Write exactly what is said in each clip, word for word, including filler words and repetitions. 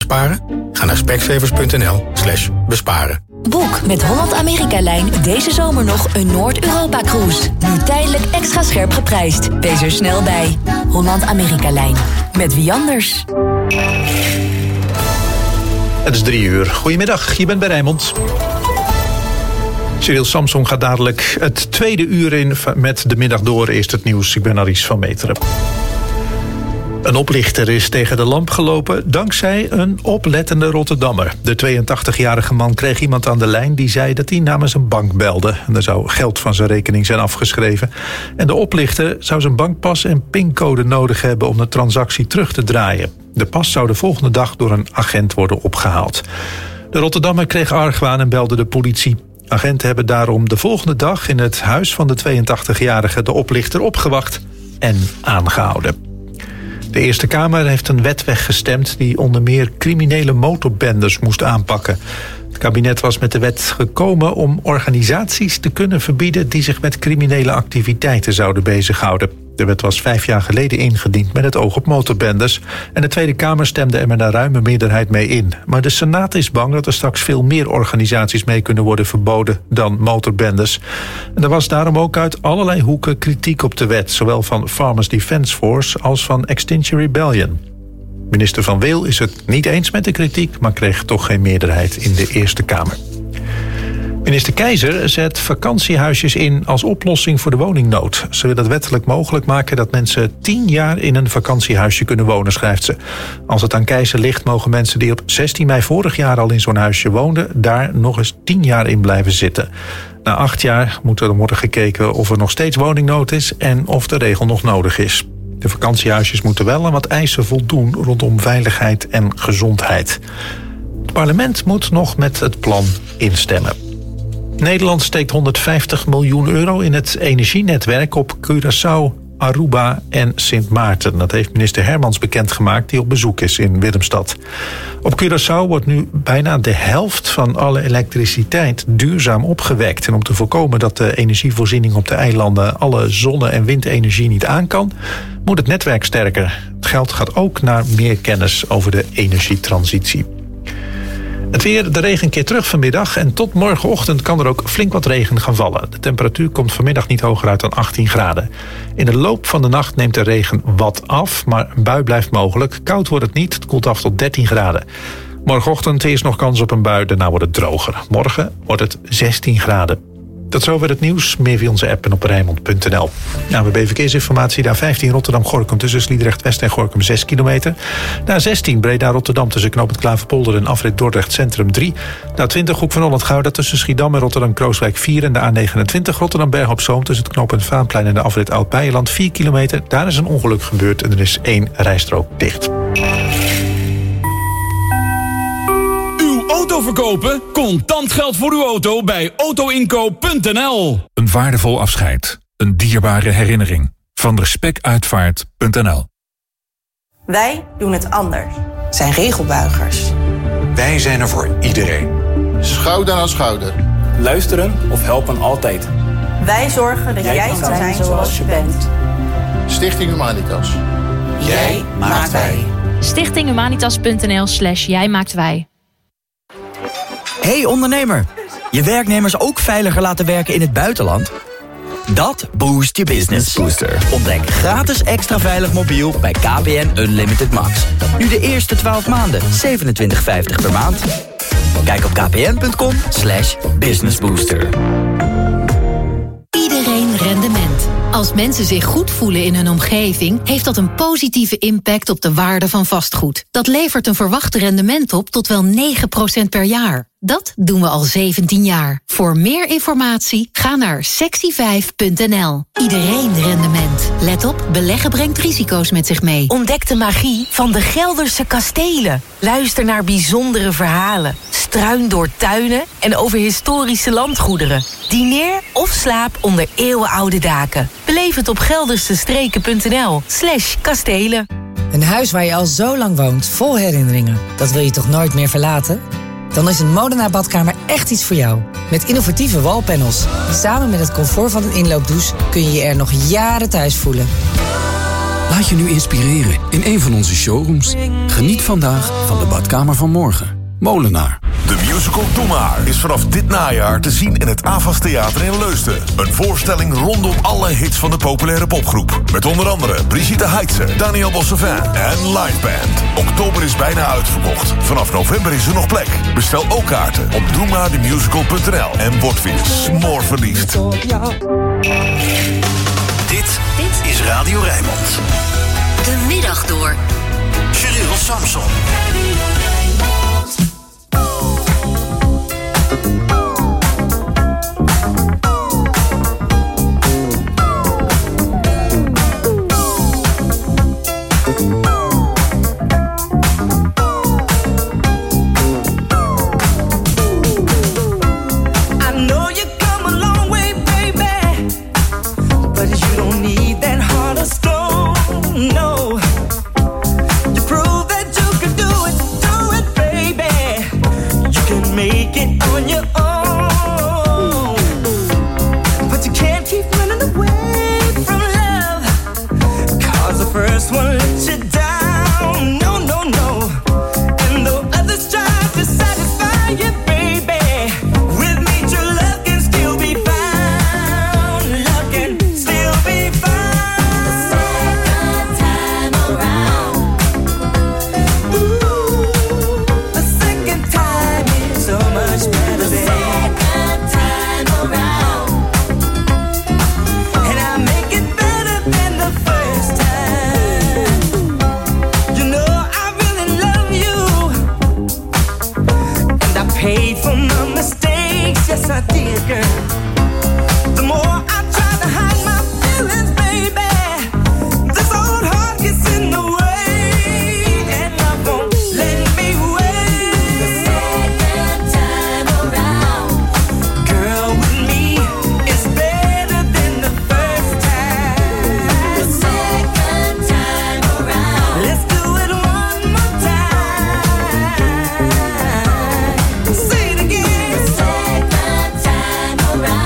sparen? Ga naar specsavers.nl slash besparen. Boek met Holland-Amerika-lijn deze zomer nog een Noord-Europa-cruise. Nu tijdelijk extra scherp geprijsd. Wees er snel bij. Holland-Amerika-lijn. Met wie anders? Het is drie uur. Goedemiddag, je bent bij Rijnmond. Cyril Samson gaat dadelijk het tweede uur in met de middag door. Eerst het nieuws. Ik ben Aries van Meteren. Een oplichter is tegen de lamp gelopen dankzij een oplettende Rotterdammer. De tweeëntachtigjarige man kreeg iemand aan de lijn die zei dat hij namens een bank belde. En er zou geld van zijn rekening zijn afgeschreven. En de oplichter zou zijn bankpas en pincode nodig hebben om de transactie terug te draaien. De pas zou de volgende dag door een agent worden opgehaald. De Rotterdammer kreeg argwaan en belde de politie. Agenten hebben daarom de volgende dag in het huis van de tweeëntachtigjarige de oplichter opgewacht en aangehouden. De Eerste Kamer heeft een wet weggestemd die onder meer criminele motorbendes moest aanpakken. Het kabinet was met de wet gekomen om organisaties te kunnen verbieden die zich met criminele activiteiten zouden bezighouden. De wet was vijf jaar geleden ingediend met het oog op motorbendes. En de Tweede Kamer stemde er met een ruime meerderheid mee in. Maar de Senaat is bang dat er straks veel meer organisaties mee kunnen worden verboden dan motorbendes. En er was daarom ook uit allerlei hoeken kritiek op de wet. Zowel van Farmers Defence Force als van Extinction Rebellion. Minister Van Weel is het niet eens met de kritiek, maar kreeg toch geen meerderheid in de Eerste Kamer. Minister Keizer zet vakantiehuisjes in als oplossing voor de woningnood. Ze wil het wettelijk mogelijk maken dat mensen tien jaar in een vakantiehuisje kunnen wonen, schrijft ze. Als het aan Keizer ligt, mogen mensen die op zestien mei vorig jaar al in zo'n huisje woonden daar nog eens tien jaar in blijven zitten. Na acht jaar moet er worden gekeken of er nog steeds woningnood is en of de regel nog nodig is. De vakantiehuisjes moeten wel aan wat eisen voldoen rondom veiligheid en gezondheid. Het parlement moet nog met het plan instemmen. Nederland steekt honderdvijftig miljoen euro in het energienetwerk op Curaçao, Aruba en Sint Maarten. Dat heeft minister Hermans bekendgemaakt die op bezoek is in Willemstad. Op Curaçao wordt nu bijna de helft van alle elektriciteit duurzaam opgewekt. En om te voorkomen dat de energievoorziening op de eilanden alle zonne- en windenergie niet aan kan, moet het netwerk sterker. Het geld gaat ook naar meer kennis over de energietransitie. Het weer, de regen keert terug vanmiddag en tot morgenochtend kan er ook flink wat regen gaan vallen. De temperatuur komt vanmiddag niet hoger uit dan achttien graden. In de loop van de nacht neemt de regen wat af, maar een bui blijft mogelijk. Koud wordt het niet, het koelt af tot dertien graden. Morgenochtend is nog kans op een bui, daarna wordt het droger. Morgen wordt het zestien graden. Tot zover het nieuws. Meer via onze app en op rijnmond punt n l. Nou, we hebben verkeersinformatie. De A vijftien Rotterdam-Gorinchem tussen Sliedrecht-West en Gorinchem zes kilometer. De A zestien Breda-Rotterdam tussen Knoopend Klaverpolder en afrit Dordrecht Centrum drie. De A twintig Hoek van Holland-Gouda tussen Schiedam en Rotterdam-Krooswijk vier. En de A negenentwintig Rotterdam-Berg-op-Zoom tussen het Knoopend Vaanplein en de afrit Oud-Beijerland vier kilometer. Daar is een ongeluk gebeurd en er is één rijstrook dicht. Auto verkopen? Contant geld voor uw auto bij auto inkoop punt n l. Een waardevol afscheid. Een dierbare herinnering. Van respectuitvaart punt n l. Wij doen het anders. Zijn regelbuigers. Wij zijn er voor iedereen. Schouder aan schouder. Luisteren of helpen altijd. Wij zorgen dat jij, jij kan zijn zoals je bent. Stichting Humanitas. Jij maakt wij. stichting humanitas punt n l slash jij maakt wij. Hey ondernemer, je werknemers ook veiliger laten werken in het buitenland? Dat boost je business. Booster. Ontdek gratis extra veilig mobiel bij K P N Unlimited Max. Nu de eerste twaalf maanden, zevenentwintig vijftig per maand. Kijk op kpn.com slash businessbooster. Iedereen rendement. Als mensen zich goed voelen in hun omgeving, heeft dat een positieve impact op de waarde van vastgoed. Dat levert een verwacht rendement op tot wel negen procent per jaar. Dat doen we al zeventien jaar. Voor meer informatie ga naar sexy vijf punt n l. Iedereen rendement. Let op, beleggen brengt risico's met zich mee. Ontdek de magie van de Gelderse kastelen. Luister naar bijzondere verhalen. Struin door tuinen en over historische landgoederen. Dineer of slaap onder eeuwenoude daken. Beleef het op geldersestreken punt n l slash kastelen. Een huis waar je al zo lang woont, vol herinneringen. Dat wil je toch nooit meer verlaten? Dan is een Modena badkamer echt iets voor jou. Met innovatieve wallpanels. Samen met het comfort van een inloopdouche kun je je er nog jaren thuis voelen. Laat je nu inspireren in een van onze showrooms. Geniet vandaag van de badkamer van morgen. Molenaar. De musical Doe Maar is vanaf dit najaar te zien in het AVAS Theater in Leusden. Een voorstelling rondom alle hits van de populaire popgroep. Met onder andere Brigitte Heitse, Daniel Bossevin en Liveband. Oktober is bijna uitverkocht. Vanaf november is er nog plek. Bestel ook kaarten op doe maar de musical punt n l en word weer smoorverliefd. Dit, dit is Radio Rijnmond. De middag door. Cyril Samson. Around.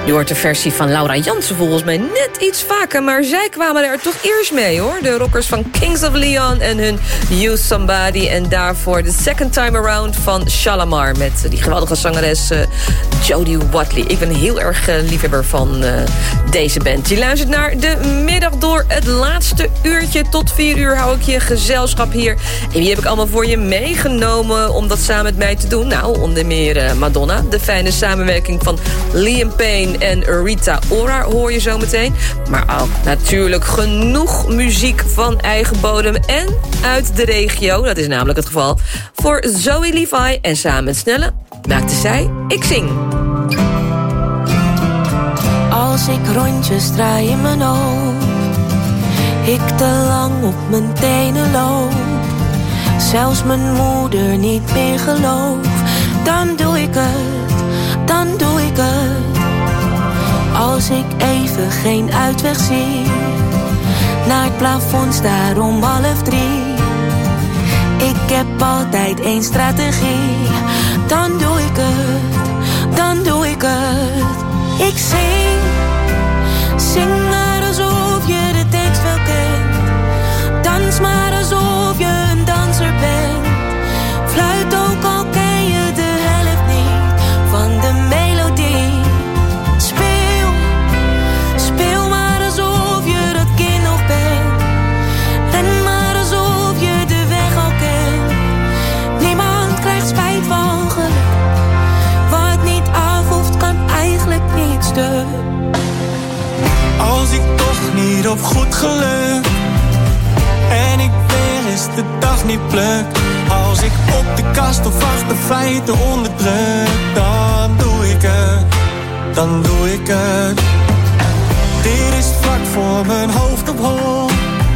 Je hoort de versie van Laura Jansen volgens mij net iets vaker... maar zij kwamen er toch eerst mee, hoor. De rockers van Kings of Leon en hun You Somebody... en daarvoor de Second Time Around van Shalamar... met die geweldige zangeres uh, Jodie Watley. Ik ben heel erg uh, liefhebber van uh, deze band. Je luistert naar de middag door. Het laatste uurtje tot vier uur hou ik je gezelschap hier. En wie heb ik allemaal voor je meegenomen om dat samen met mij te doen? Nou, onder meer uh, Madonna. De fijne samenwerking van Liam Payne en Rita Ora hoor je zo meteen. Maar ook natuurlijk genoeg muziek van eigen bodem en uit de regio. Dat is namelijk het geval voor Zoe Levi. En samen met Snelle maakte zij Ik Zing. Als ik rondjes draai in mijn hoofd, ik te lang op mijn tenen loop, zelfs mijn moeder niet meer gelooft, dan doe ik het, dan doe ik het. Als ik even geen uitweg zie, naar het plafond sta om half drie. Ik heb altijd één strategie, dan doe ik het, dan doe ik het. Ik zing, zing maar alsof je de tekst wel kent. Dans maar alsof je een danser bent. Fluit ook al ken je de helft niet van de melodie. Speel, speel maar alsof je dat kind nog bent. Ren maar alsof je de weg al kent. Niemand krijgt spijt van geluk. Wat niet af hoeft kan eigenlijk niet stuk. Als ik toch niet op goed geluk en ik weer eens de dag niet pluk. Als ik op de kast of achter feiten onderdruk, dan doe ik het, dan doe ik het. Dit is vlak voor mijn hoofd op hol.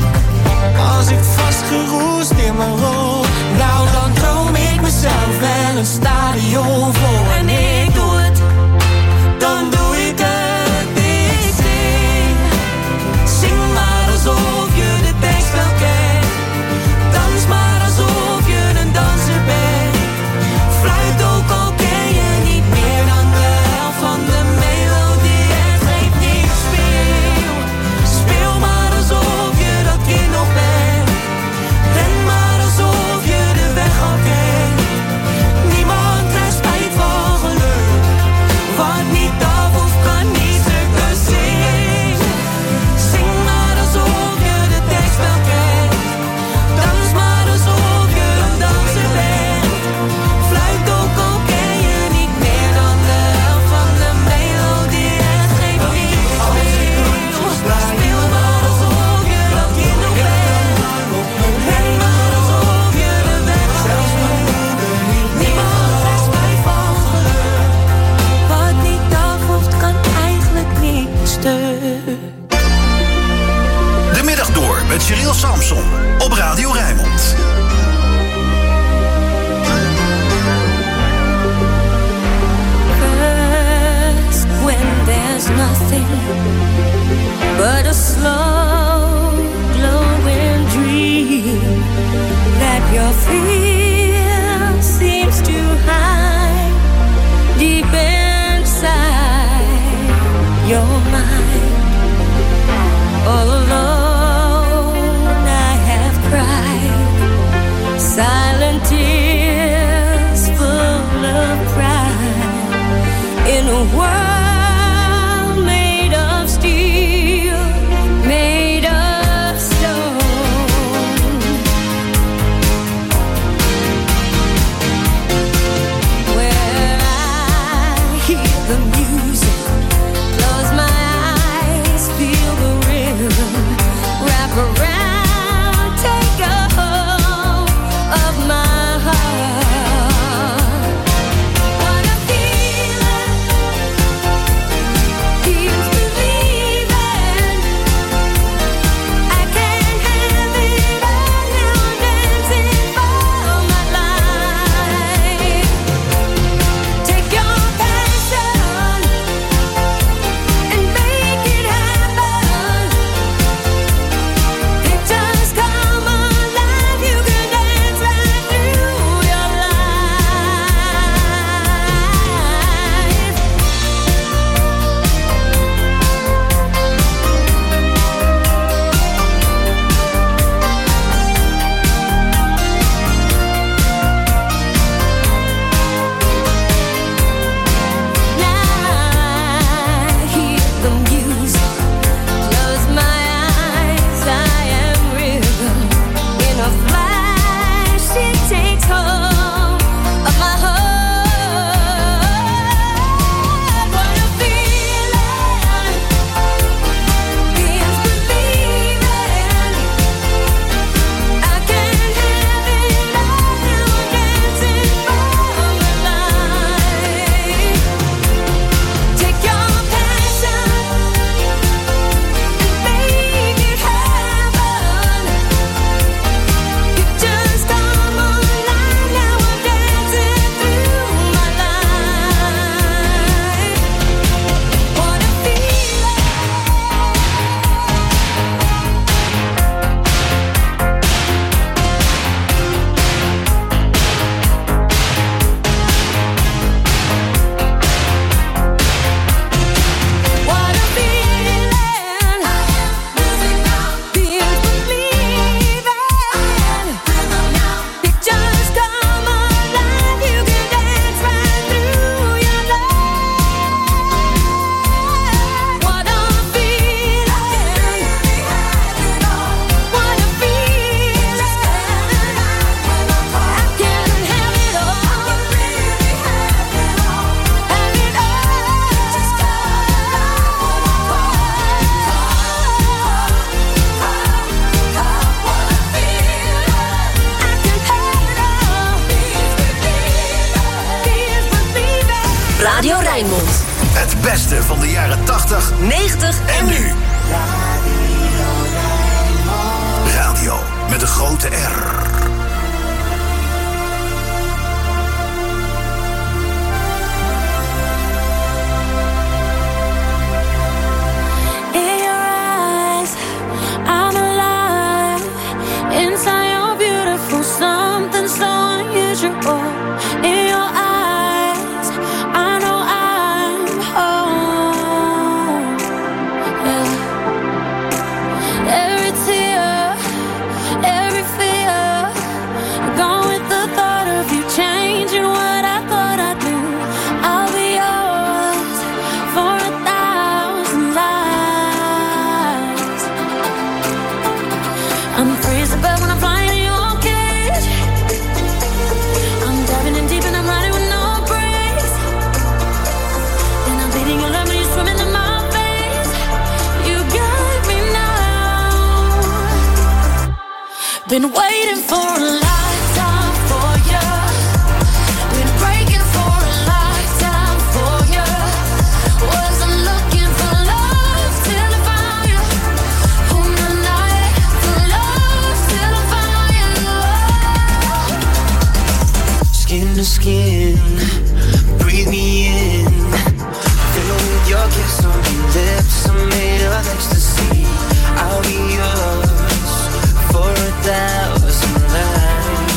Als ik vastgeroest in mijn rol, nou dan droom ik mezelf wel een stadion vol. En ik doe het, dan doe ik het. Ik zing, zing maar alsof je de tekst wel kent. Dans maar alsof je een danser bent. Fluit ook al ken je niet meer dan de helft van de melodie. Het geeft niet, speel, speel maar alsof je dat kind nog bent. Ren maar alsof je de weg al kent. Niemand krijgt spijt van geluk. Rijnmond. Het beste van de jaren tachtig, negentig en nu. Radio met een grote R. Inside your beautiful, something so unusual. In your eyes, I know I'm home. Yeah. Every tear, every fear, gone with the thought of you changing what I thought I'd do. I'll be yours for a thousand lives. I'm freezing, but when I'm flying in your cage, I'm diving in deep and I'm riding with no brakes. And I'm bleeding your love when you're swimming in my face. You got me now. Been waiting for a lifetime for you. Been breaking for a lifetime for you. Wasn't looking for love till I found you. On the night for love till I found you. Skin to skin, breathe me in. Fill with your kiss on your lips, I'm made of ecstasy. I'll be yours for a thousand lives.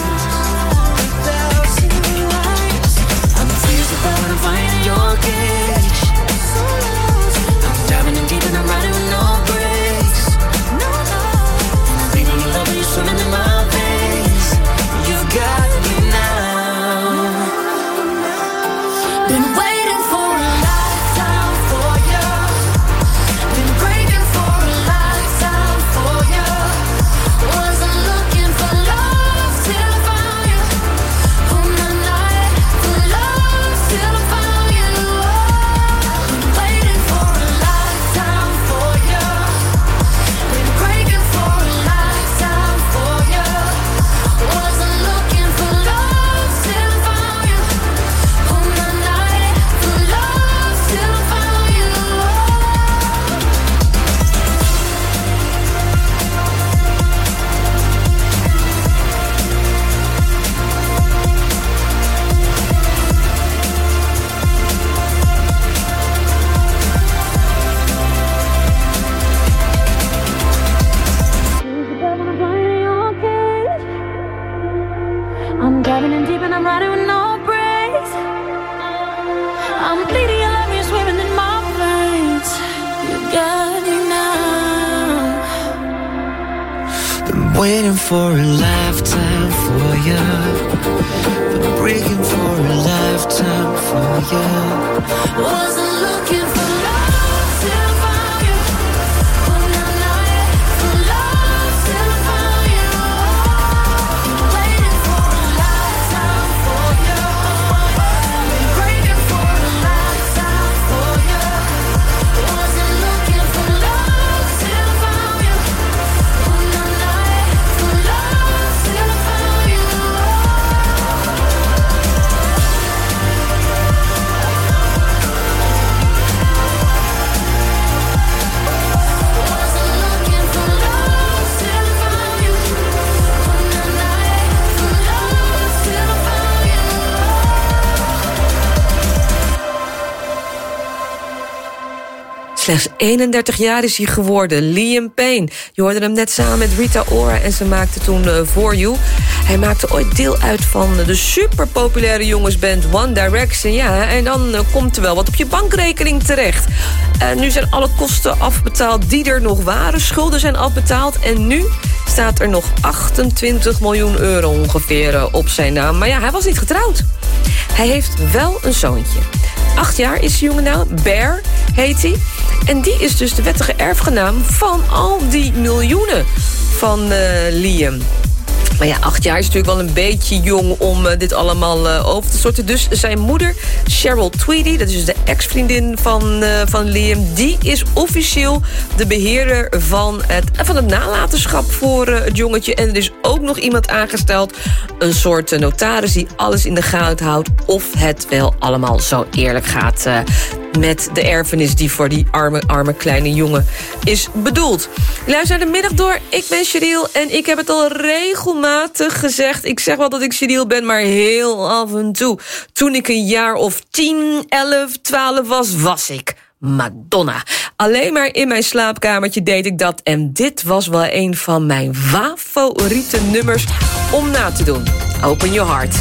I'm freezing, but when I'm flying in your cage, I'm diving in deep and I'm riding with no brakes. And I'm bleeding your love when you're swimming in my veins. You got me now. Been waiting for a lifetime for you. Been breaking for a lifetime for you. Wasn't looking for love till I found you. On the night for love till I found you. Been waiting for a lifetime for you. Been breaking for a lifetime for you. Wasn't looking for love till I found you. On the night for love till I found you. I'm diving in deep and I'm riding with no brakes. I'm bleeding your love, you're swimming in my veins. You got me now. Been waiting for a lifetime for you. Been breaking for a lifetime for you. Wasn't looking for love till I found you. On the night for love till I found you. Waiting for a lifetime for you. Been breaking for a lifetime for you. Wasn't looking for love till I found you. On the night for love till I found you. Slechts eenendertig jaar is hij geworden, Liam Payne. Je hoorde hem net samen met Rita Ora en ze maakte toen uh, For You. Hij maakte ooit deel uit van de superpopulaire jongensband One Direction. Ja, en dan uh, komt er wel wat op je bankrekening terecht. Uh, nu zijn alle kosten afbetaald die er nog waren. Schulden zijn afbetaald en nu staat er nog achtentwintig miljoen euro ongeveer uh, op zijn naam. Maar ja, hij was niet getrouwd. Hij heeft wel een zoontje. Acht jaar is de jongen nou, Bear heet hij. En die is dus de wettige erfgenaam van al die miljoenen van uh, Liam. Maar ja, acht jaar is natuurlijk wel een beetje jong om uh, dit allemaal uh, over te sorten. Dus zijn moeder, Cheryl Tweedy, dat is dus de ex-vriendin van, uh, van Liam, die is officieel de beheerder van het, van het nalatenschap voor uh, het jongetje. En er is ook nog iemand aangesteld, een soort uh, notaris die alles in de gaten houdt of het wel allemaal zo eerlijk gaat uh, met de erfenis die voor die arme, arme kleine jongen is bedoeld. Luister naar de middag door. Ik ben Cheryl en ik heb het al regelmatig gezegd. Ik zeg wel dat ik Cheryl ben, maar heel af en toe. Toen ik een jaar of tien, elf, twaalf was, was ik Madonna. Alleen maar in mijn slaapkamertje deed ik dat. En dit was wel een van mijn favoriete nummers om na te doen. Open Your Heart.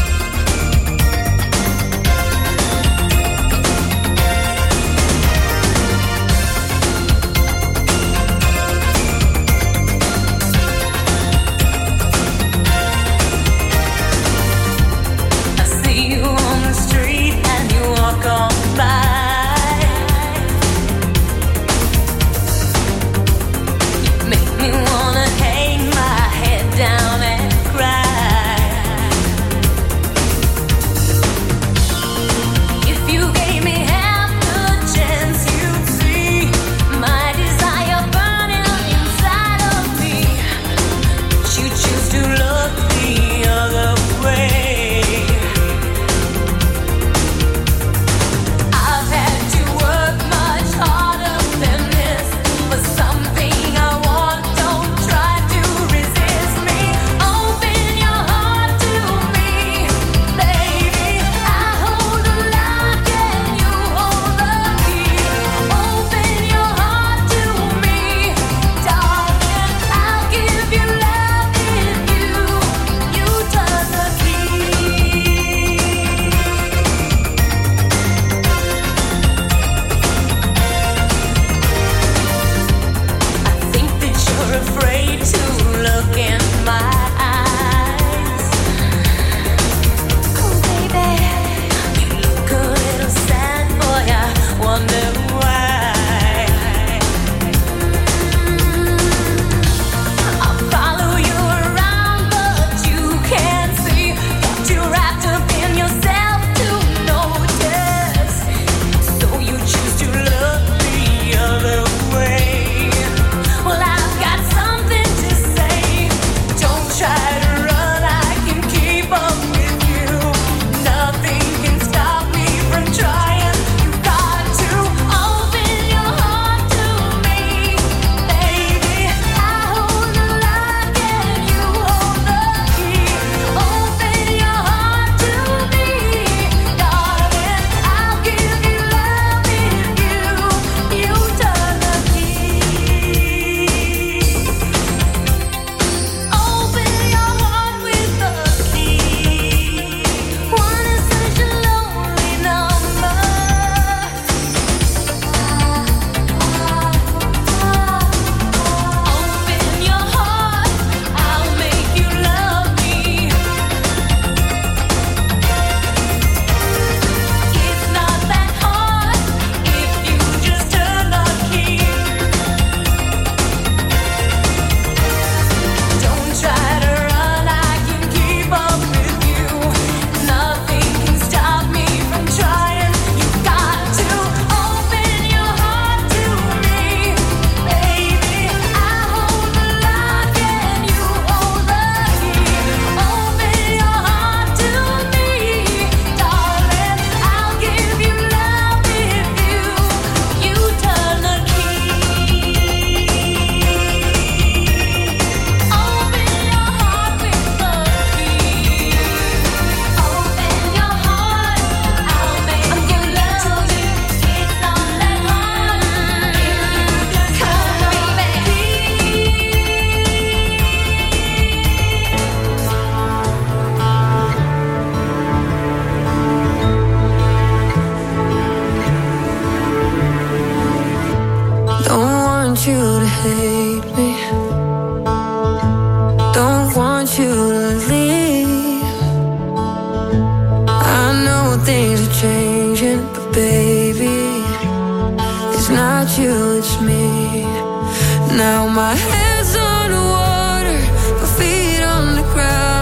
Now my head's on the water, my feet on the ground.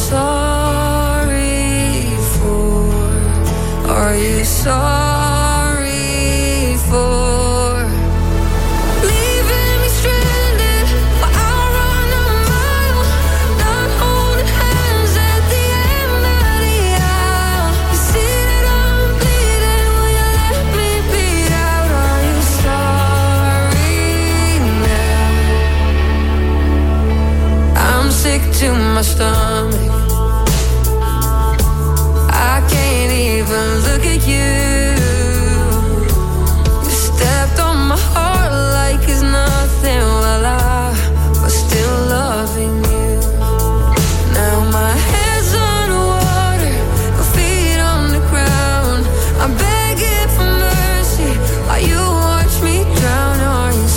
sorry for? Are you sorry for leaving me stranded while I run a mile, not holding hands at the end of the aisle? You see that I'm bleeding, will you let me bleed out? Are you sorry now? I'm sick to my stomach, I can't even look at you. You stepped on my heart like it's nothing, while I was still loving you. Now my head's underwater, my feet on the ground. I'm begging for mercy while you watch me drown. Are you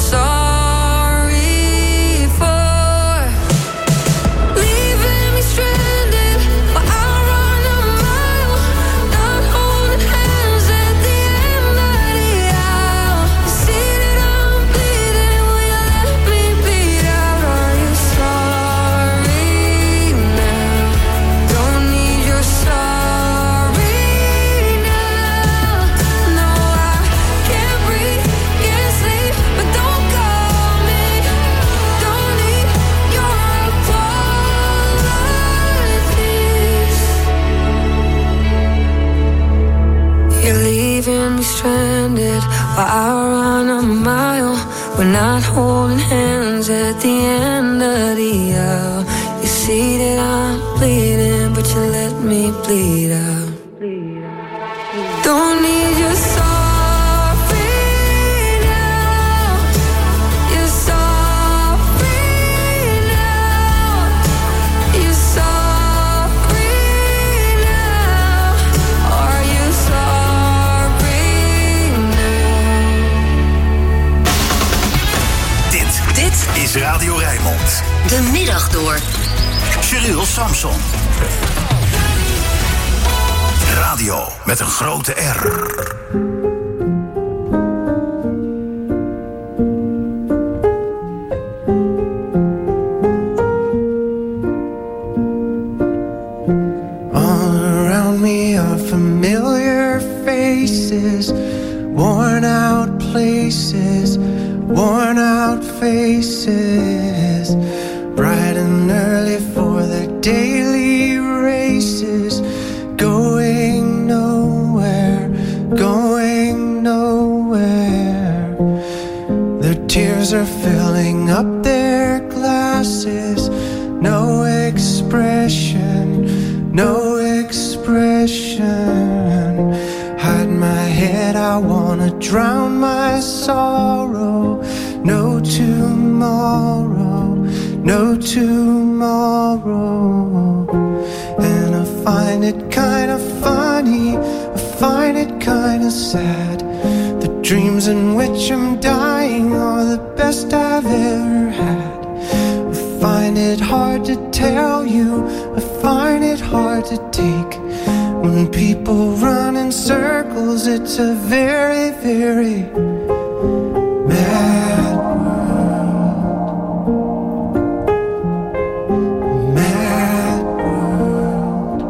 sorry for leaving me stranded while I run a mile, not holding hands at the end of the aisle? You see that I'm bleeding, will you let me bleed out? Are you sorry now? Don't need your sorry now. No, I can't breathe, can't sleep, but don't call me. Don't need your apologies. You're leaving me stranded while I run a mile. We're not holding hands at the end of the aisle. You see that I'm bleeding, but you let me bleed out. Don't need your sorry now. You're sorry now. You're sorry now. Are you sorry now? Dit, dit is Radio Rijnmond. De middag door. Sheryl Samson. Radio met een grote R. All around me are familiar faces, worn out places, worn out faces, bright and early for their daily races, going nowhere, going nowhere. Their tears are filling up their glasses, no expression, no expression. Hide my head, I wanna drown my sorrow. No tomorrow, no tomorrow. And I find it kind of funny, I find it kind of sad. The dreams in which I'm dying are the best I've ever had. I find it hard to tell you, I find it hard to take. When people run in circles, it's a very, very mad world. Mad world.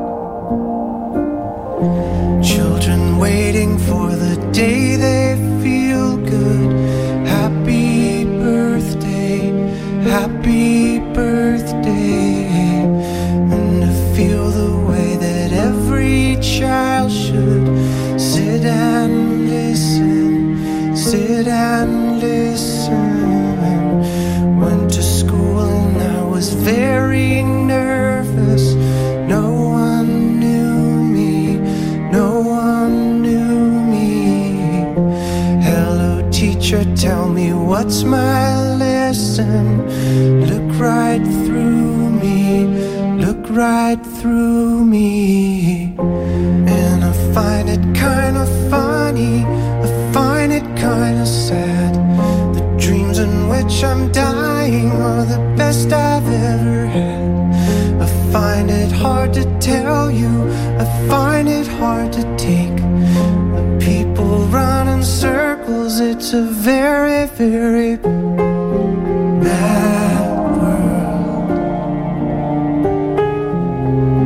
Children waiting for the day they feel good. Happy birthday, happy birthday. And to feel the way that every child should sit and listen, sit and listen. Went to school and I was very nervous. No one knew me, no one knew me. Hello teacher, tell me what's my lesson. Look right through me, look right through me. And I find it kind of funny, I find it kind of sad. The dreams in which I'm dying are the best I've ever had. I find it hard to tell you, I find it hard to take. The people run in circles, it's a very, very bad world.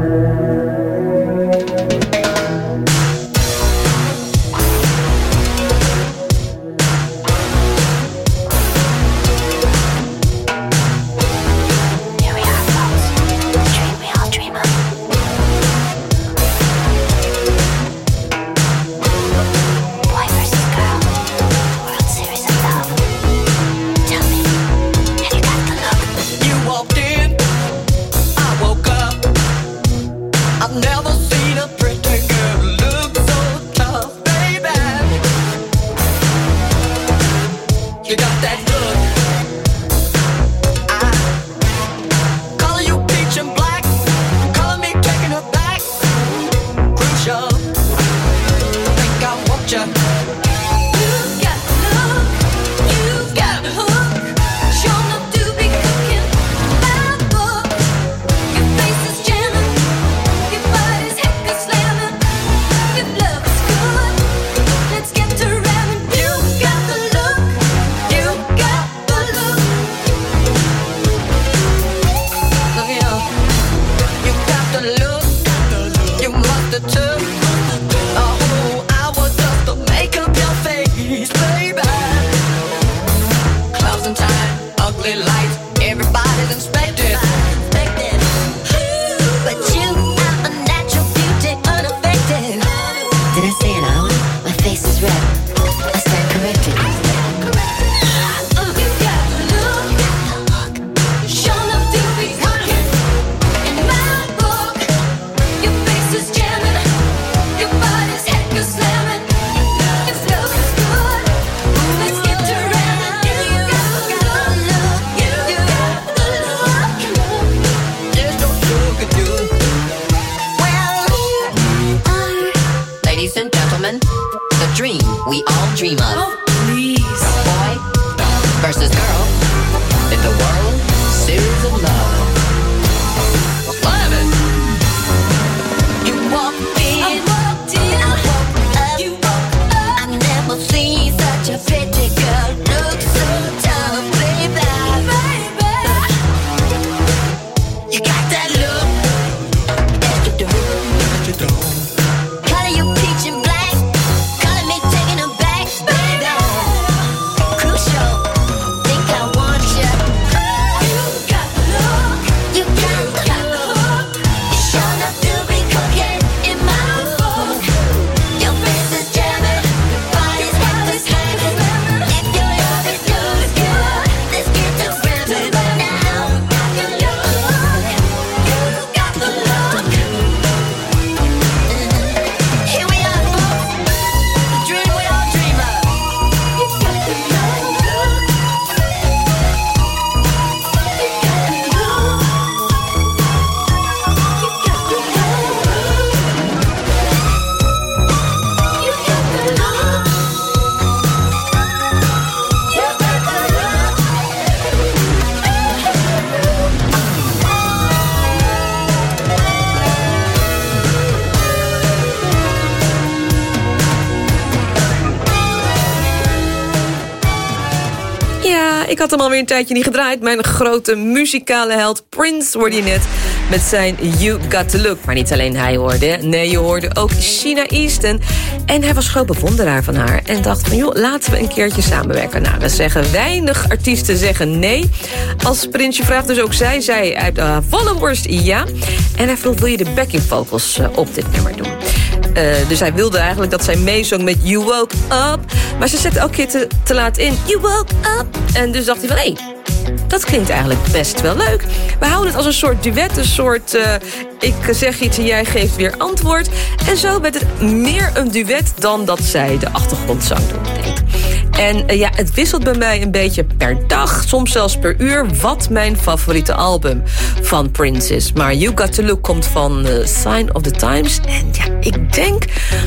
Ik had hem alweer een tijdje niet gedraaid. Mijn grote muzikale held Prince hoorde je net met zijn You Got To Look. Maar niet alleen hij hoorde. Nee, je hoorde ook Sheena Easton. En hij was groot bewonderaar van haar. En dacht van, joh, laten we een keertje samenwerken. Nou, we zeggen weinig artiesten zeggen nee. Als Prince je vraagt, dus ook zij, zei hij uh, volle borst ja. En hij vroeg, wil je de backing vocals uh, op dit nummer doen? Uh, dus hij wilde eigenlijk dat zij meezong met You Woke Up. Maar ze zette elke keer te, te laat in You Woke Up. En dus dacht hij van, hé, hey, dat klinkt eigenlijk best wel leuk. We houden het als een soort duet, een soort uh, ik zeg iets en jij geeft weer antwoord. En zo werd het meer een duet dan dat zij de achtergrondzang deed. En uh, ja, het wisselt bij mij een beetje per dag, soms zelfs per uur, wat mijn favoriete album van Prince is. Maar You Got To Look komt van uh, Sign of the Times. En ja, ik denk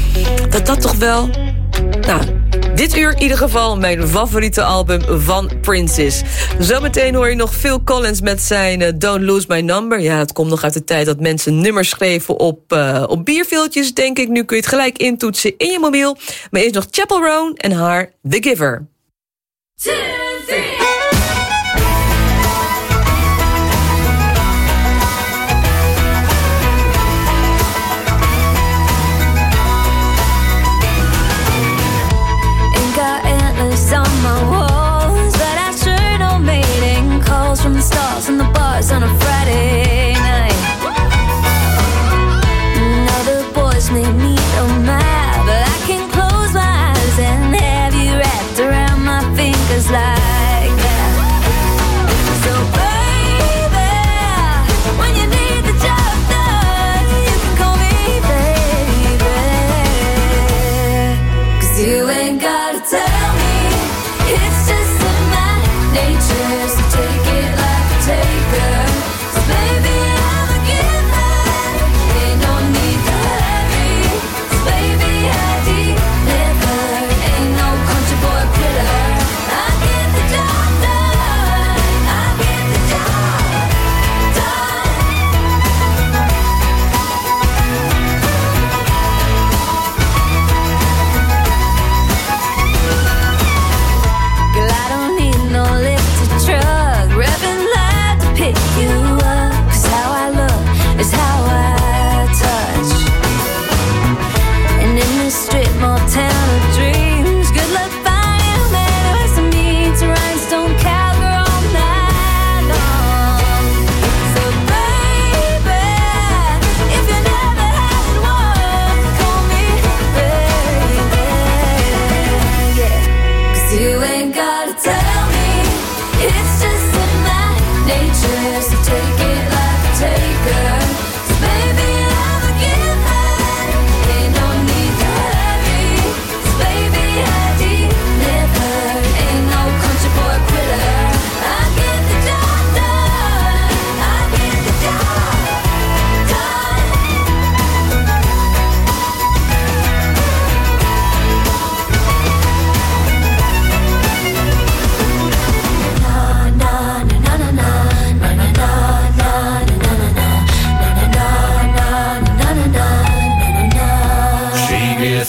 dat dat toch wel, nou, dit uur in ieder geval mijn favoriete album van Prince is. Zometeen hoor je nog Phil Collins met zijn uh, Don't Lose My Number. Ja, het komt nog uit de tijd dat mensen nummers schreven op, uh, op bierviltjes, denk ik. Nu kun je het gelijk intoetsen in je mobiel. Maar eerst nog Chappell Roan en haar The Giver. Two, three.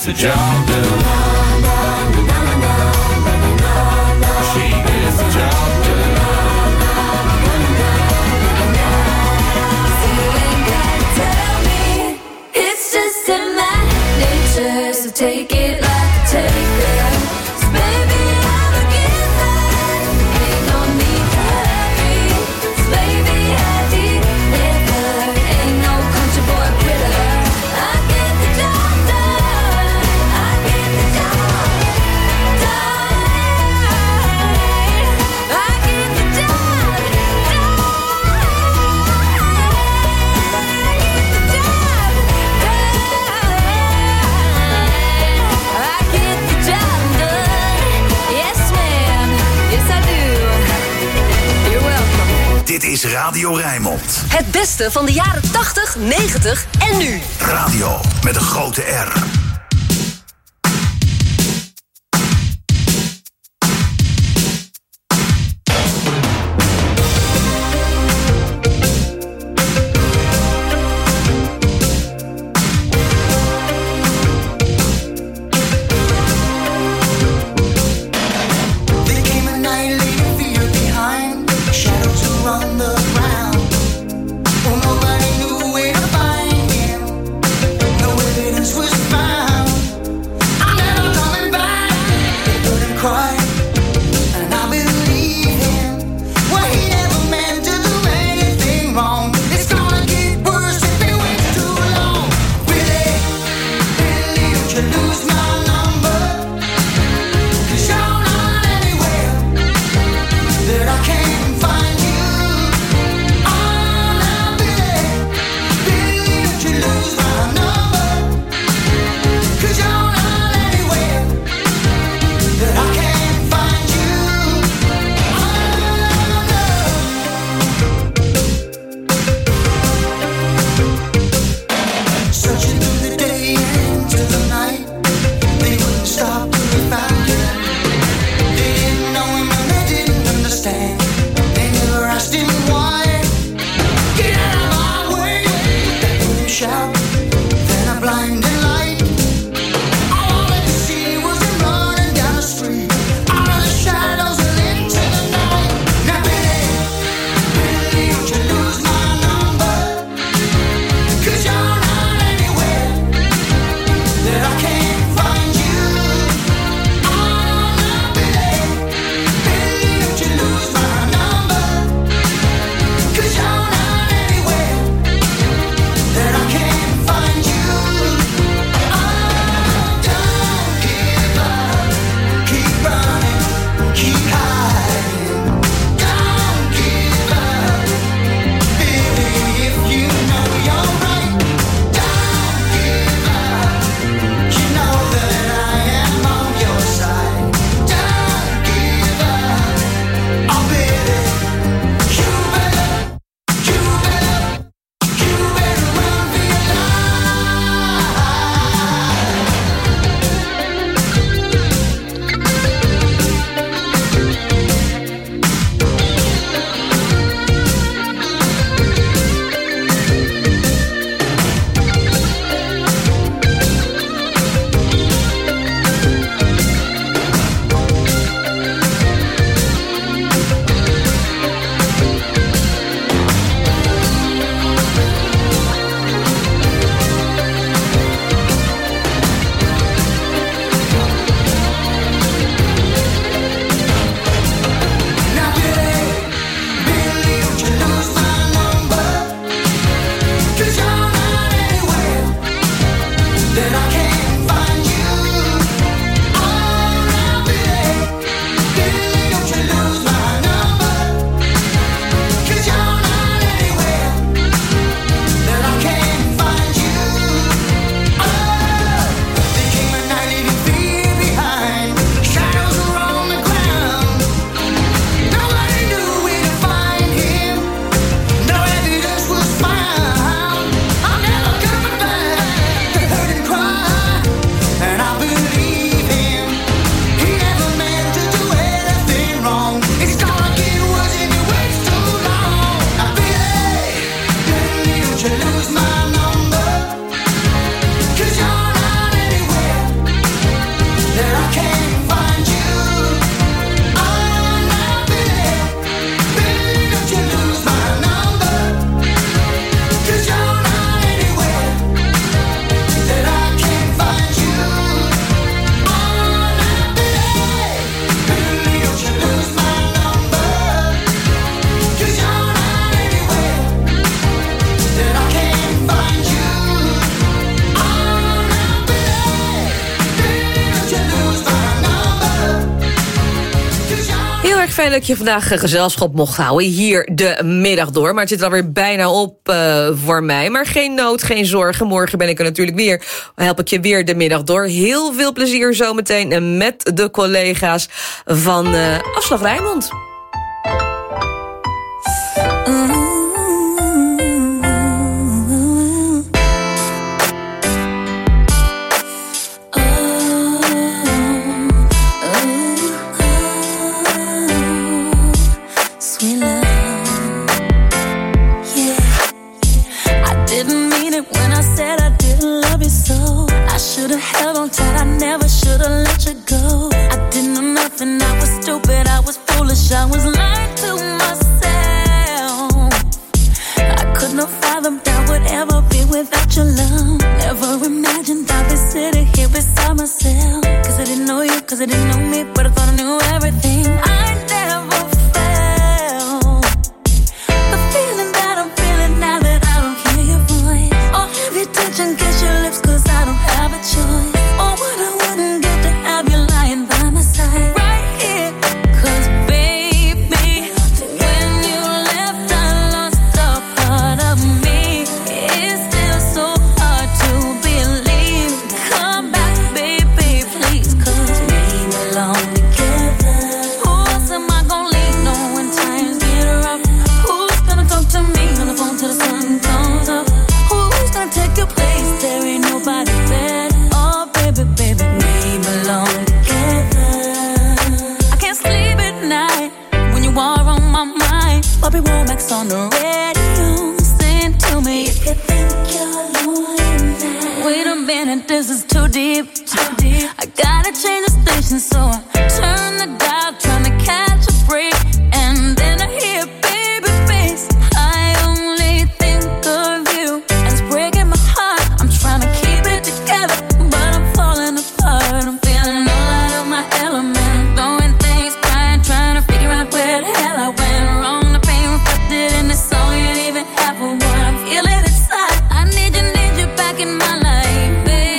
the job done. She gets the job done. You ain't gotta tell me, it's just in my nature, so take it like a taker. So baby, I'm a giver, ain't no need to hurry. So baby, I deliver, ain't no country boy quitter. I get the job done, I get the job done. I get the job done. I get the job done. Yes, ma'am. Yes, I do. You're welcome. Dit is Radio Rijnmond. Het beste van de jaren tachtig, negentig en nu. Radio met een grote R. There came a night leaving fear behind, shadows around the ground. Oh, nobody knew where to find him. No evidence was found. fijn dat je vandaag gezelschap mocht houden. Hier de middag door. Maar het zit alweer bijna op uh, voor mij. Maar geen nood, geen zorgen. Morgen ben ik er natuurlijk weer. Help ik je weer de middag door. Heel veel plezier zometeen met de collega's van uh, Afslag Rijnmond. Should've held on tight, I never should've let you go. I didn't know nothing, I was stupid, I was foolish, I was lying to myself. I could not fathom that would ever be without your love. Never imagined I'd be sitting here beside myself. Cause I didn't know you, cause I didn't know me, but I thought I knew everything. I never felt the feeling that I'm feeling now that I don't hear your voice. Or have you touch and kiss your lips, cause I don't have a choice. Oh, what I wouldn't give to have you lying by my side right here. Cause baby, when you left I lost a part of me. It's still so hard to believe. Come back baby, please. Cause we belong together. Who else am I gonna leave on when times get rough? Who's gonna talk to me on the phone till the sun comes up? Who's gonna take your place? There ain't nobody better. Oh baby, baby, we belong together. I can't sleep at night when you are on my mind. Bobby Womack's on the radio, sing to me if you think you're lonely now. Wait a minute, this is too deep, too deep. I gotta change the station, so I turn the dial, trying to catch a break. And then I hear baby face. I only think of you, and it's breaking my heart. I'm trying to keep it together, but I'm falling apart. I'm feeling all out of my element, throwing things, crying, trying to figure out where the hell I went wrong. The pain reflected in this song ain't even half of what I'm feeling inside. I need you, need you back in my life,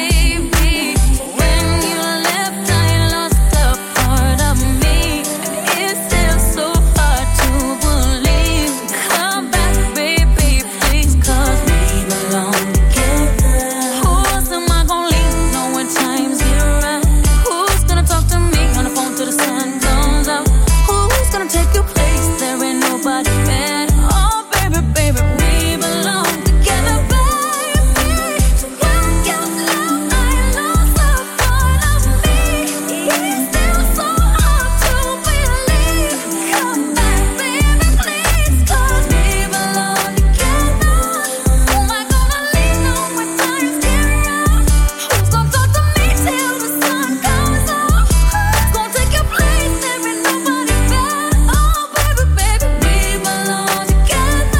baby. When you left, I lost a part of me, and it's still so hard to believe. Come back, baby, please, cause we belong together. Who else am I gonna lean on when times get rough? Who's gonna talk to me on the phone till the sun comes up? Who's gonna take your place? There ain't nobody better. Oh baby, baby, we belong together, baby. When you left, I lost a part of me. It's still so hard to believe. Come back, baby, please, cause we belong together. Who am I gonna lean on when times get rough? Who's gonna talk to me till the sun comes up? Who's gonna take your place? There ain't nobody better. Oh baby, baby, we belong together.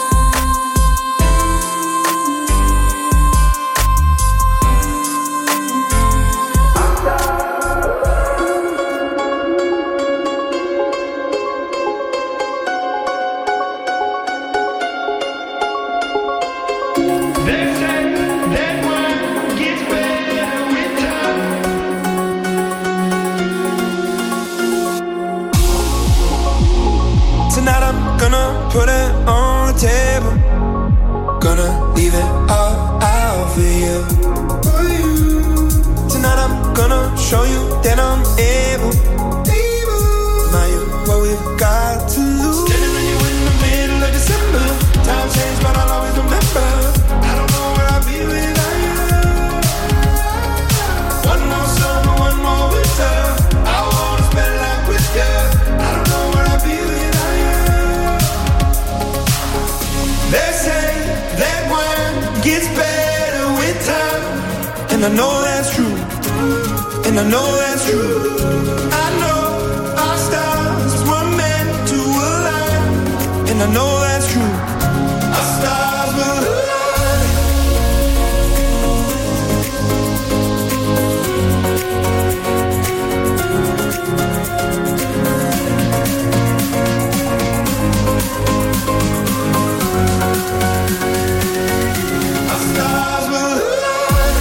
Tonight I'm gonna put it on the table. Gonna leave it all out for you. Tonight I'm gonna show you that I'm able. Now you what we've got to lose. Standing on you in the middle of December. Time changed, but I'll always remember. I don't know where I'll be without you. One more summer, one more winter. I wanna spend life with you. I don't know where I'll be without you. They say that one gets better with time, and I know that's true, and I know that's true. I know our stars were meant to align, and I know that's true. Our stars will align. Our stars will align.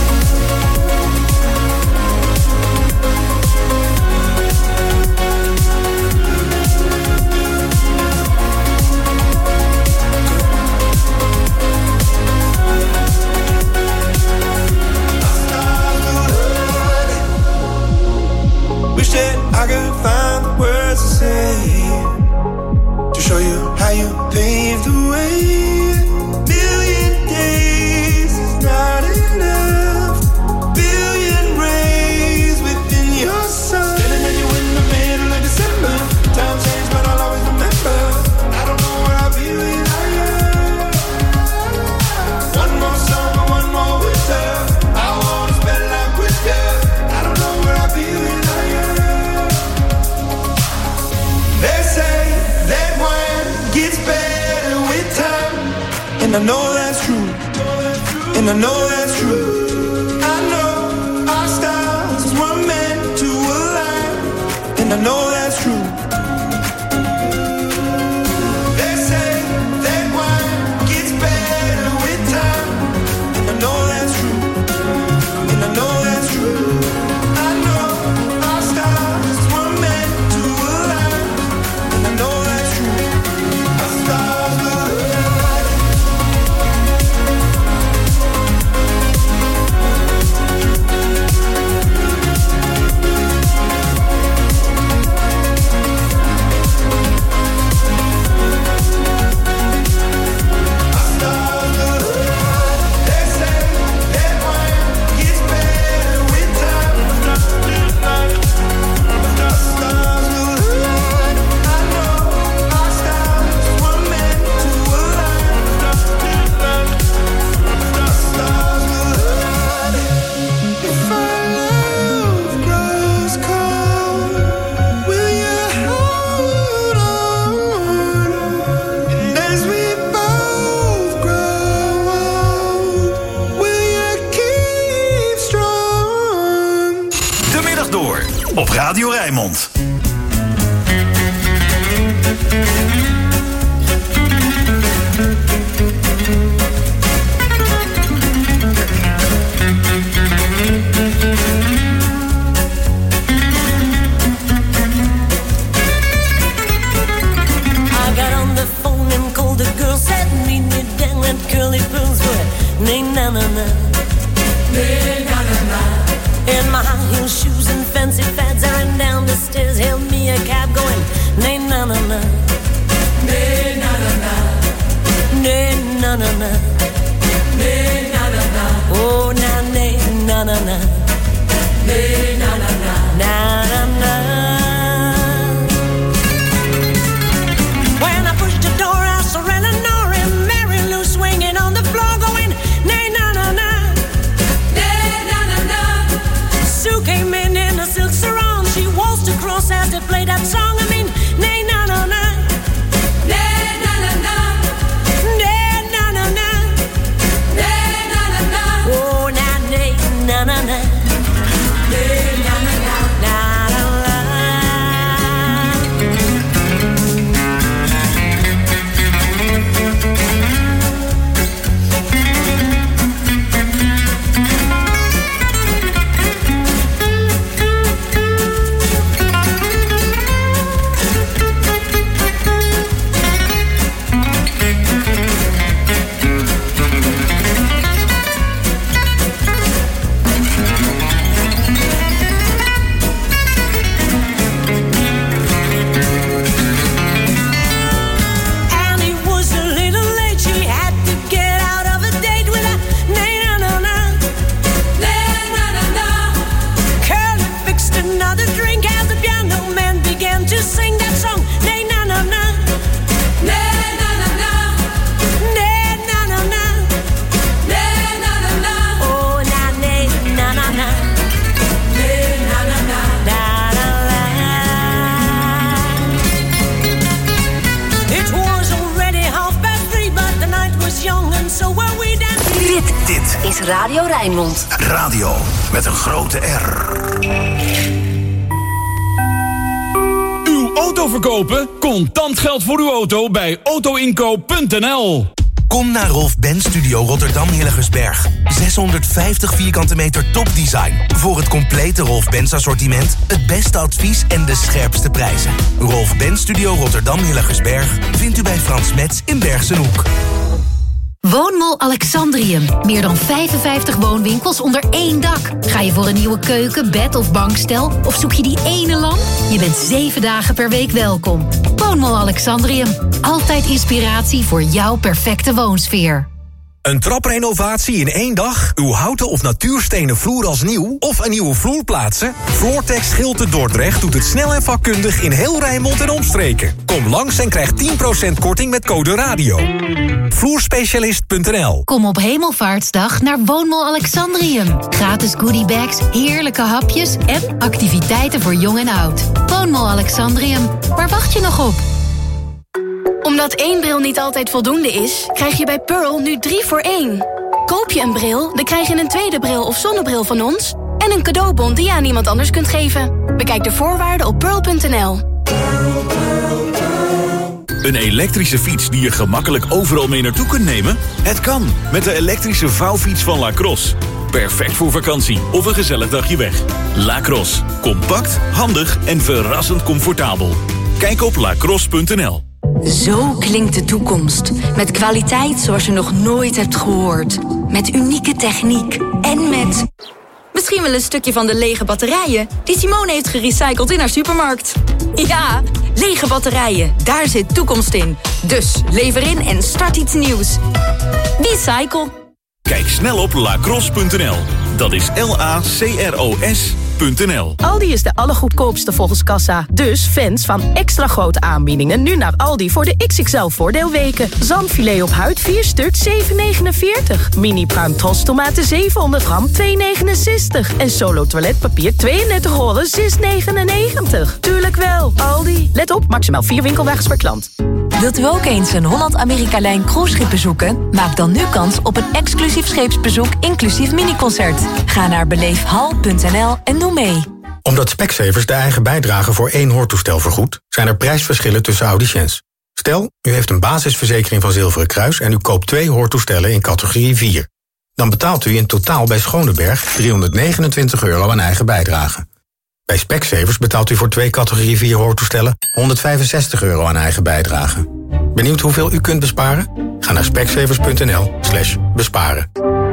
and I know that's true. I know our stars were meant to align, and I know that's true. They say that wine gets better with time, and I know that's true, and I know that's true. I know our stars were meant to align, and I know that's true. Our stars were op Radio Rijnmond. In my high heel shoes and fancy fads, I ran down the stairs, hailed me a cab going, nay na na na, nay na na na, nay na na na, nay na na na, oh na nay na na na, nay na na na, na na na. When I pushed the door, I saw Eleanor and Mary Lou swinging on the floor, going, nay na na na. Sue came in in a silk sarong. She waltzed across as they played that song. I mean, nay na na na, nay na na na, nay na na na, nay na na na. Oh na nay na na na, nay na na na, na na na. Dit is Radio Rijnmond. Radio met een grote R. Uw auto verkopen? Contant geld voor uw auto bij auto inkoop punt n l. Kom naar Rolf Benz Studio Rotterdam Hillegersberg. zeshonderdvijftig vierkante meter topdesign. Voor het complete Rolf Benz assortiment, het beste advies en de scherpste prijzen. Rolf Benz Studio Rotterdam Hillegersberg vindt u bij Frans Metz in Bergsenhoek. Woonmall Alexandrium. Meer dan vijfenvijftig woonwinkels onder één dak. Ga je voor een nieuwe keuken, bed of bankstel? Of zoek je die ene lamp? Je bent zeven dagen per week welkom. Woonmall Alexandrium. Altijd inspiratie voor jouw perfecte woonsfeer. Een traprenovatie in één dag? Uw houten of natuurstenen vloer als nieuw? Of een nieuwe vloer plaatsen? Floortex Schilte Dordrecht doet het snel en vakkundig in heel Rijnmond en omstreken. Kom langs en krijg tien procent korting met code radio. Vloerspecialist punt n l. Kom op Hemelvaartsdag naar Woonmall Alexandrium. Gratis goodiebags, heerlijke hapjes en activiteiten voor jong en oud. Woonmall Alexandrium. Waar wacht je nog op? Omdat één bril niet altijd voldoende is, krijg je bij Pearl nu drie voor één. Koop je een bril, dan krijg je een tweede bril of zonnebril van ons... en een cadeaubon die je aan iemand anders kunt geven. Bekijk de voorwaarden op pearl punt n l. Een elektrische fiets die je gemakkelijk overal mee naartoe kunt nemen? Het kan, met de elektrische vouwfiets van Lacrosse. Perfect voor vakantie of een gezellig dagje weg. Lacrosse. Compact, handig en verrassend comfortabel. Kijk op lacrosse punt n l. Zo klinkt de toekomst. Met kwaliteit zoals je nog nooit hebt gehoord. Met unieke techniek. En met... misschien wel een stukje van de lege batterijen... die Simone heeft gerecycled in haar supermarkt. Ja, lege batterijen. Daar zit toekomst in. Dus lever in en start iets nieuws. Recycle. Kijk snel op lacrosse punt n l. Dat is L A C R O S punt n l. Aldi is de allergoedkoopste volgens Kassa. Dus fans van extra grote aanbiedingen nu naar Aldi voor de X X L voordeelweken. Zalmfilet op huid vier stuk zeven negenenveertig. Mini pruim Tros tomaten zevenhonderd gram twee negenenzestig. En Solo toiletpapier tweeëndertig rollen zes negenennegentig. Tuurlijk wel, Aldi. Let op, maximaal vier winkelwagens per klant. Wilt u ook eens een Holland-Amerika-lijn cruiseschip bezoeken? Maak dan nu kans op een exclusief scheepsbezoek inclusief miniconcert. Ga naar beleef hal punt n l en doe mee. Omdat Specsavers de eigen bijdrage voor één hoortoestel vergoedt, zijn er prijsverschillen tussen audiciëns. Stel, u heeft een basisverzekering van Zilveren Kruis en u koopt twee hoortoestellen in categorie vier. Dan betaalt u in totaal bij Schoneberg driehonderdnegenentwintig euro aan eigen bijdrage. Bij Specsavers betaalt u voor twee categorie vier hoortoestellen honderdvijfenzestig euro aan eigen bijdrage. Benieuwd hoeveel u kunt besparen? Ga naar specsavers punt n l slash besparen.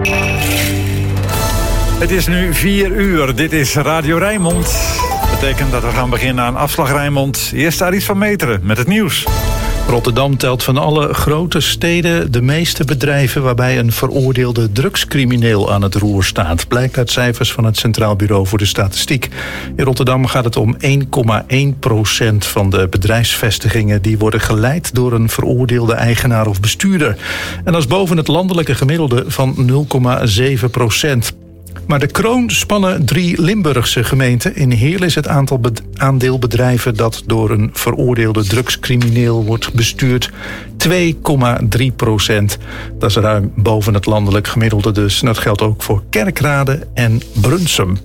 Het is nu vier uur. Dit is Radio Rijnmond. Dat betekent dat we gaan beginnen aan Afslag Rijnmond. Eerst Aris van Meteren met het nieuws. Rotterdam telt van alle grote steden de meeste bedrijven waarbij een veroordeelde drugscrimineel aan het roer staat. Blijkt uit cijfers van het Centraal Bureau voor de Statistiek. In Rotterdam gaat het om één komma één procent van de bedrijfsvestigingen die worden geleid door een veroordeelde eigenaar of bestuurder. En dat is boven het landelijke gemiddelde van nul komma zeven procent. Maar de kroon spannen drie Limburgse gemeenten. In Heerlen is het aantal be- aandeel bedrijven dat door een veroordeelde drugscrimineel wordt bestuurd twee komma drie procent. Dat is ruim boven het landelijk gemiddelde dus. En dat geldt ook voor Kerkrade en Brunsum.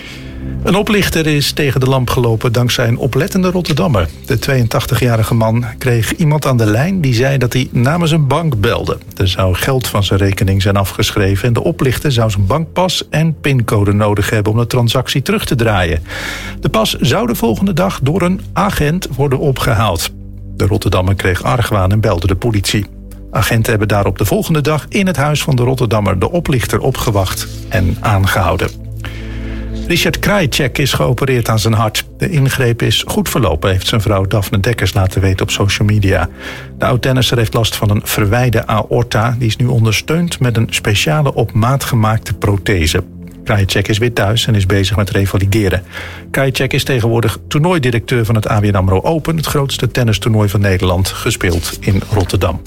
Een oplichter is tegen de lamp gelopen dankzij een oplettende Rotterdammer. De tweeëntachtigjarige man kreeg iemand aan de lijn die zei dat hij namens een bank belde. Er zou geld van zijn rekening zijn afgeschreven en de oplichter zou zijn bankpas en pincode nodig hebben om de transactie terug te draaien. De pas zou de volgende dag door een agent worden opgehaald. De Rotterdammer kreeg argwaan en belde de politie. Agenten hebben daarop de volgende dag in het huis van de Rotterdammer de oplichter opgewacht en aangehouden. Richard Krajicek is geopereerd aan zijn hart. De ingreep is goed verlopen, heeft zijn vrouw Daphne Dekkers laten weten op social media. De oud-tennisser heeft last van een verwijde aorta. Die is nu ondersteund met een speciale op maat gemaakte prothese. Krajicek is weer thuis en is bezig met revalideren. Krajicek is tegenwoordig toernooidirecteur van het A B N AMRO Open, het grootste tennistoernooi van Nederland, gespeeld in Rotterdam.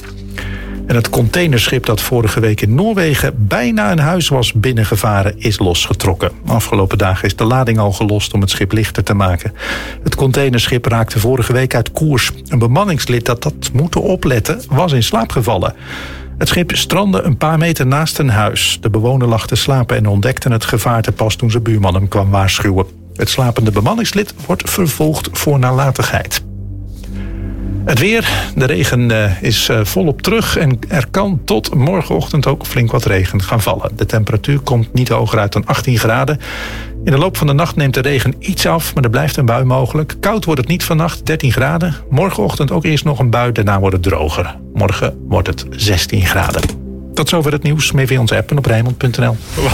En het containerschip dat vorige week in Noorwegen bijna een huis was binnengevaren is losgetrokken. Afgelopen dagen is de lading al gelost om het schip lichter te maken. Het containerschip raakte vorige week uit koers. Een bemanningslid dat dat moeten opletten was in slaap gevallen. Het schip strandde een paar meter naast een huis. De bewoner lag te slapen en ontdekte het gevaarte pas toen zijn buurman hem kwam waarschuwen. Het slapende bemanningslid wordt vervolgd voor nalatigheid. Het weer, de regen uh, is uh, volop terug en er kan tot morgenochtend ook flink wat regen gaan vallen. De temperatuur komt niet hoger uit dan achttien graden. In de loop van de nacht neemt de regen iets af, maar er blijft een bui mogelijk. Koud wordt het niet vannacht, dertien graden. Morgenochtend ook eerst nog een bui, daarna wordt het droger. Morgen wordt het zestien graden. Tot zover het nieuws. Meer via onze app en op Rijnmond punt n l.